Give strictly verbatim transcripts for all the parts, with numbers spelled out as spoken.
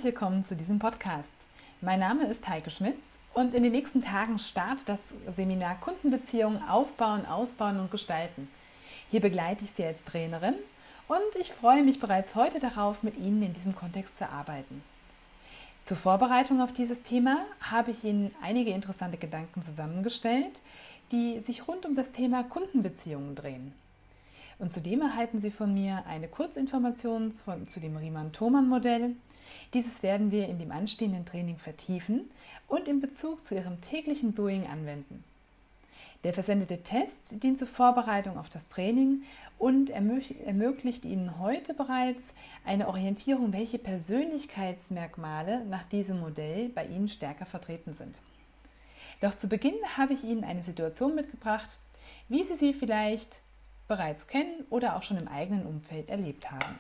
herzlich willkommen zu diesem Podcast. Mein Name ist Heike Schmitz und in den nächsten Tagen startet das Seminar Kundenbeziehungen aufbauen, ausbauen und gestalten. Hier begleite ich Sie als Trainerin und ich freue mich bereits heute darauf, mit Ihnen in diesem Kontext zu arbeiten. Zur Vorbereitung auf dieses Thema habe ich Ihnen einige interessante Gedanken zusammengestellt, die sich rund um das Thema Kundenbeziehungen drehen. Und zudem erhalten Sie von mir eine Kurzinformation von, zu dem Riemann-Thomann-Modell. Dieses werden wir in dem anstehenden Training vertiefen und in Bezug zu Ihrem täglichen Doing anwenden. Der versendete Test dient zur Vorbereitung auf das Training und ermöglicht Ihnen heute bereits eine Orientierung, welche Persönlichkeitsmerkmale nach diesem Modell bei Ihnen stärker vertreten sind. Doch zu Beginn habe ich Ihnen eine Situation mitgebracht, wie Sie sie vielleicht bereits kennen oder auch schon im eigenen Umfeld erlebt haben.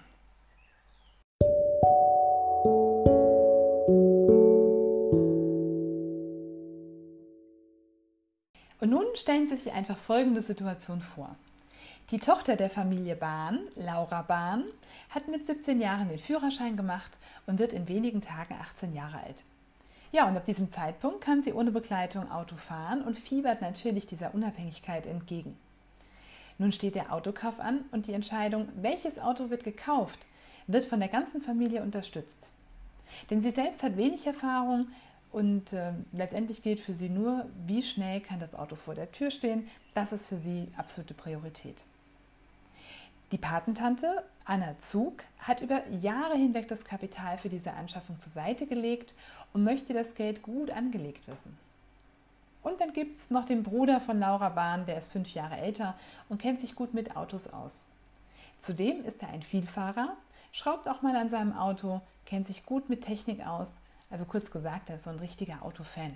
Und nun stellen Sie sich einfach folgende Situation vor. Die Tochter der Familie Bahn, Laura Bahn, hat mit siebzehn Jahren den Führerschein gemacht und wird in wenigen Tagen achtzehn Jahre alt. Ja, und ab diesem Zeitpunkt kann sie ohne Begleitung Auto fahren und fiebert natürlich dieser Unabhängigkeit entgegen. Nun steht der Autokauf an und die Entscheidung, welches Auto wird gekauft, wird von der ganzen Familie unterstützt. Denn sie selbst hat wenig Erfahrung und äh, letztendlich gilt für sie nur, wie schnell kann das Auto vor der Tür stehen. Das ist für sie absolute Priorität. Die Patentante Anna Zug hat über Jahre hinweg das Kapital für diese Anschaffung zur Seite gelegt und möchte das Geld gut angelegt wissen. Und dann gibt es noch den Bruder von Laura Bahn, der ist fünf Jahre älter und kennt sich gut mit Autos aus. Zudem ist er ein Vielfahrer, schraubt auch mal an seinem Auto, kennt sich gut mit Technik aus, also kurz gesagt, er ist so ein richtiger Autofan.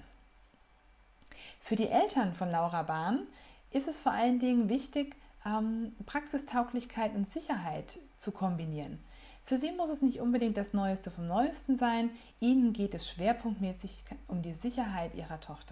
Für die Eltern von Laura Bahn ist es vor allen Dingen wichtig, ähm, Praxistauglichkeit und Sicherheit zu kombinieren. Für sie muss es nicht unbedingt das Neueste vom Neuesten sein, ihnen geht es schwerpunktmäßig um die Sicherheit ihrer Tochter.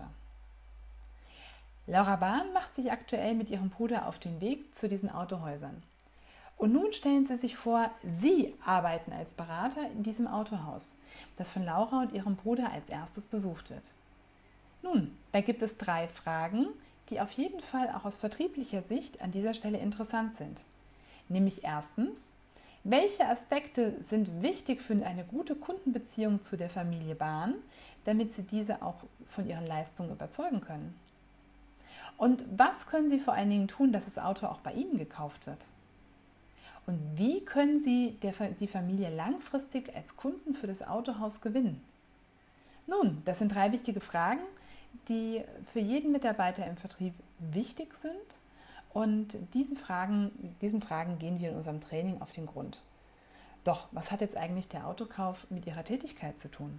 Laura Bahn macht sich aktuell mit ihrem Bruder auf den Weg zu diesen Autohäusern. Und nun stellen Sie sich vor, Sie arbeiten als Berater in diesem Autohaus, das von Laura und ihrem Bruder als erstes besucht wird. Nun, da gibt es drei Fragen, die auf jeden Fall auch aus vertrieblicher Sicht an dieser Stelle interessant sind. Nämlich erstens, welche Aspekte sind wichtig für eine gute Kundenbeziehung zu der Familie Bahn, damit Sie diese auch von ihren Leistungen überzeugen können? Und was können Sie vor allen Dingen tun, dass das Auto auch bei Ihnen gekauft wird? Und wie können Sie der, die Familie langfristig als Kunden für das Autohaus gewinnen? Nun, das sind drei wichtige Fragen, die für jeden Mitarbeiter im Vertrieb wichtig sind. Und diesen Fragen, diesen Fragen gehen wir in unserem Training auf den Grund. Doch, was hat jetzt eigentlich der Autokauf mit Ihrer Tätigkeit zu tun?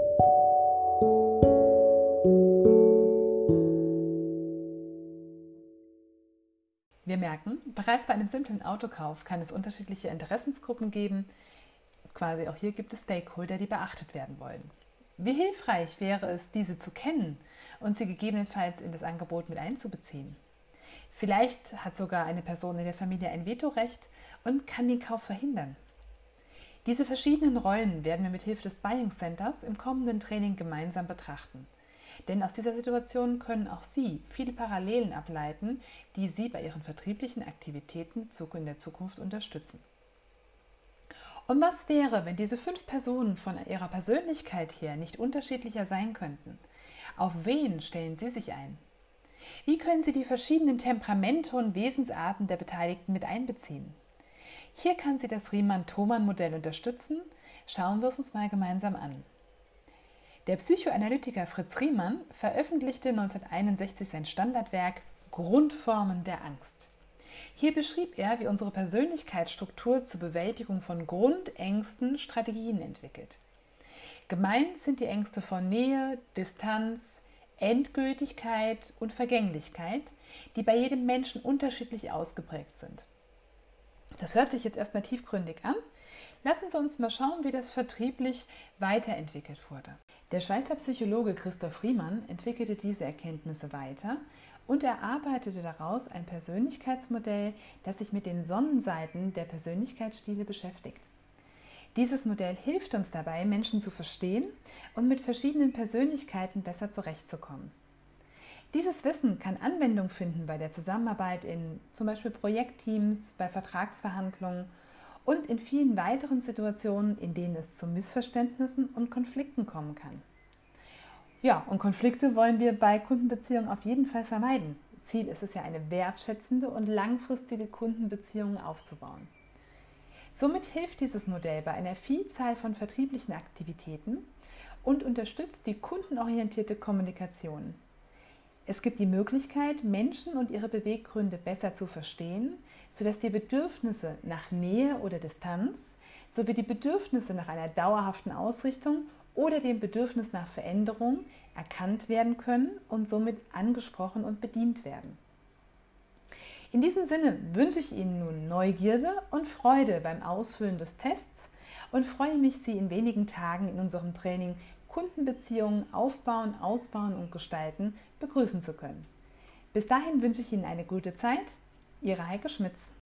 Wir merken, bereits bei einem simplen Autokauf kann es unterschiedliche Interessensgruppen geben. Quasi auch hier gibt es Stakeholder, die beachtet werden wollen. Wie hilfreich wäre es, diese zu kennen und sie gegebenenfalls in das Angebot mit einzubeziehen? Vielleicht hat sogar eine Person in der Familie ein Vetorecht und kann den Kauf verhindern. Diese verschiedenen Rollen werden wir mit Hilfe des Buying Centers im kommenden Training gemeinsam betrachten. Denn aus dieser Situation können auch Sie viele Parallelen ableiten, die Sie bei Ihren vertrieblichen Aktivitäten in der Zukunft unterstützen. Und was wäre, wenn diese fünf Personen von ihrer Persönlichkeit her nicht unterschiedlicher sein könnten? Auf wen stellen Sie sich ein? Wie können Sie die verschiedenen Temperamente und Wesensarten der Beteiligten mit einbeziehen? Hier kann Sie das Riemann-Thomann-Modell unterstützen. Schauen wir es uns mal gemeinsam an. Der Psychoanalytiker Fritz Riemann veröffentlichte neunzehnhunderteinundsechzig sein Standardwerk Grundformen der Angst. Hier beschrieb er, wie unsere Persönlichkeitsstruktur zur Bewältigung von Grundängsten Strategien entwickelt. Gemeint sind die Ängste vor Nähe, Distanz, Endgültigkeit und Vergänglichkeit, die bei jedem Menschen unterschiedlich ausgeprägt sind. Das hört sich jetzt erstmal tiefgründig an. Lassen Sie uns mal schauen, wie das vertrieblich weiterentwickelt wurde. Der Schweizer Psychologe Christoph Riemann entwickelte diese Erkenntnisse weiter und erarbeitete daraus ein Persönlichkeitsmodell, das sich mit den Sonnenseiten der Persönlichkeitsstile beschäftigt. Dieses Modell hilft uns dabei, Menschen zu verstehen und mit verschiedenen Persönlichkeiten besser zurechtzukommen. Dieses Wissen kann Anwendung finden bei der Zusammenarbeit in zum Beispiel Projektteams, bei Vertragsverhandlungen und in vielen weiteren Situationen, in denen es zu Missverständnissen und Konflikten kommen kann. Ja, und Konflikte wollen wir bei Kundenbeziehungen auf jeden Fall vermeiden. Ziel ist es ja, eine wertschätzende und langfristige Kundenbeziehung aufzubauen. Somit hilft dieses Modell bei einer Vielzahl von vertrieblichen Aktivitäten und unterstützt die kundenorientierte Kommunikation. Es gibt die Möglichkeit, Menschen und ihre Beweggründe besser zu verstehen, sodass die Bedürfnisse nach Nähe oder Distanz sowie die Bedürfnisse nach einer dauerhaften Ausrichtung oder dem Bedürfnis nach Veränderung erkannt werden können und somit angesprochen und bedient werden. In diesem Sinne wünsche ich Ihnen nun Neugierde und Freude beim Ausfüllen des Tests und freue mich, Sie in wenigen Tagen in unserem Training Kundenbeziehungen aufbauen, ausbauen und gestalten begrüßen zu können. Bis dahin wünsche ich Ihnen eine gute Zeit. Ihre Heike Schmitz.